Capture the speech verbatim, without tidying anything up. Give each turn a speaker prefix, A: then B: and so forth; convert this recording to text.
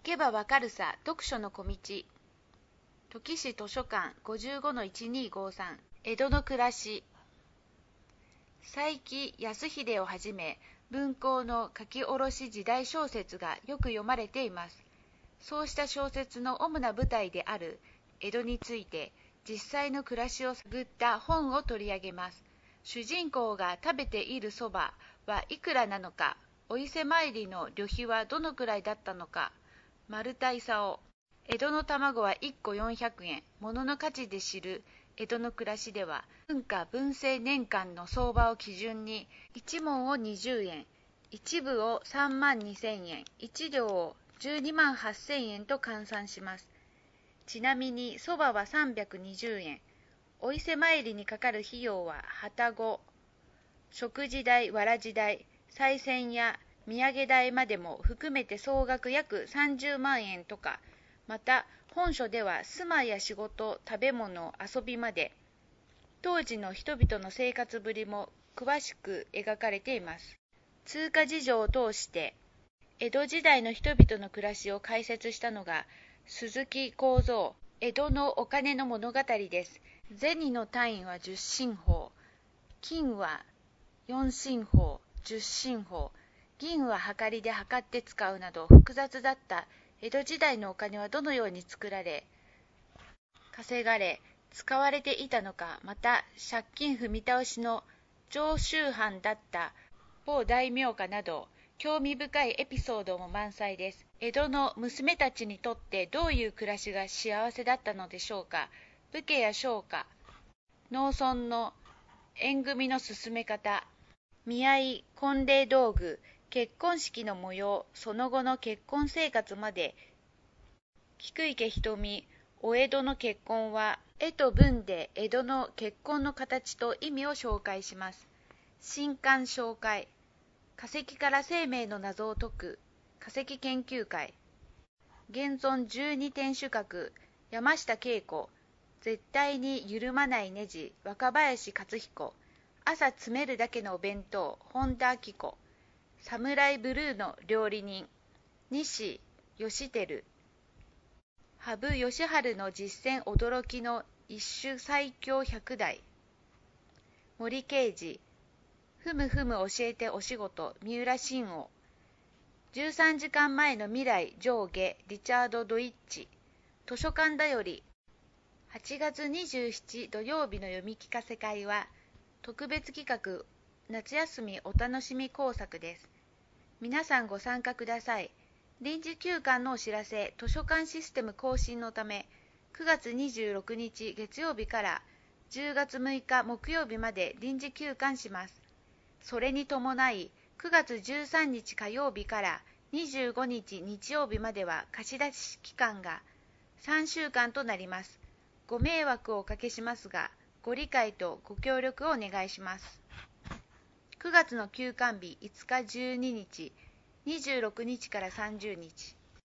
A: けばわかるさ読書の小道。土岐市図書館 ごじゅうごのいちにーごーさん 江戸の暮らし。佐伯康秀をはじめ文庫の書き下ろし時代小説がよく読まれています。そうした小説の主な舞台である江戸について実際の暮らしを探った本を取り上げます。主人公が食べているそばはいくらなのか、お伊勢参りの旅費はどのくらいだったのか、丸田勲。江戸の卵はいっこよんひゃくえん。物の価値で知る江戸の暮らしでは、文化文政年間の相場を基準にいちもんをにじゅうえん、いちぶをさんまんにせんえん、いち両をじゅうにまんはっせんえんと換算します。ちなみにそばはさんびゃくにじゅうえん。お伊勢参りにかかる費用は旅籠、食事代、わらじ代、賽銭や土産代までも含めて総額約さんじゅうまんえんとか、また本書では住まいや仕事、食べ物、遊びまで当時の人々の生活ぶりも詳しく描かれています。通貨事情を通して江戸時代の人々の暮らしを解説したのが鈴木幸三、江戸のお金の物語です。銭の単位はじゅっ新法、金はよん新法、じゅっ新法、銀ははかりで測って使うなど複雑だった江戸時代のお金はどのように作られ、稼がれ、使われていたのか、また借金踏み倒しの常習犯だった某大名家など興味深いエピソードも満載です。江戸の娘たちにとってどういう暮らしが幸せだったのでしょうか。武家や商家、農村の縁組の進め方、見合い、婚礼道具、結婚式の模様、その後の結婚生活まで。菊池瞳、お江戸の結婚は、絵と文で江戸の結婚の形と意味を紹介します。新刊紹介、化石から生命の謎を解く化石研究会。現存じゅうに天守閣、山下恵子、絶対に緩まないネジ、若林勝彦、朝詰めるだけのお弁当、本田明子、サムライブルーの料理人、西義輝、羽生善治の実践驚きの一種最強百代、森圭司、ふむふむ教えてお仕事、三浦伸吾、じゅうさんじかんまえの未来上下、リチャード・ドイッチ、図書館だより。はちがつにじゅうしちにち土曜日の読み聞かせ会は特別企画、夏休みお楽しみ工作です。皆さんご参加ください。臨時休館のお知らせ、図書館システム更新のためくがつにじゅうろくにち月曜日からじゅうがつむいか木曜日まで臨時休館します。それに伴いくがつじゅうさんにち火曜日からにじゅうごにち日曜日までは貸し出し期間がさんしゅうかんとなります。ご迷惑をおかけしますが、ご理解とご協力をお願いします。くがつの休館日いつかじゅうににち、にじゅうろくにちからさんじゅうにち。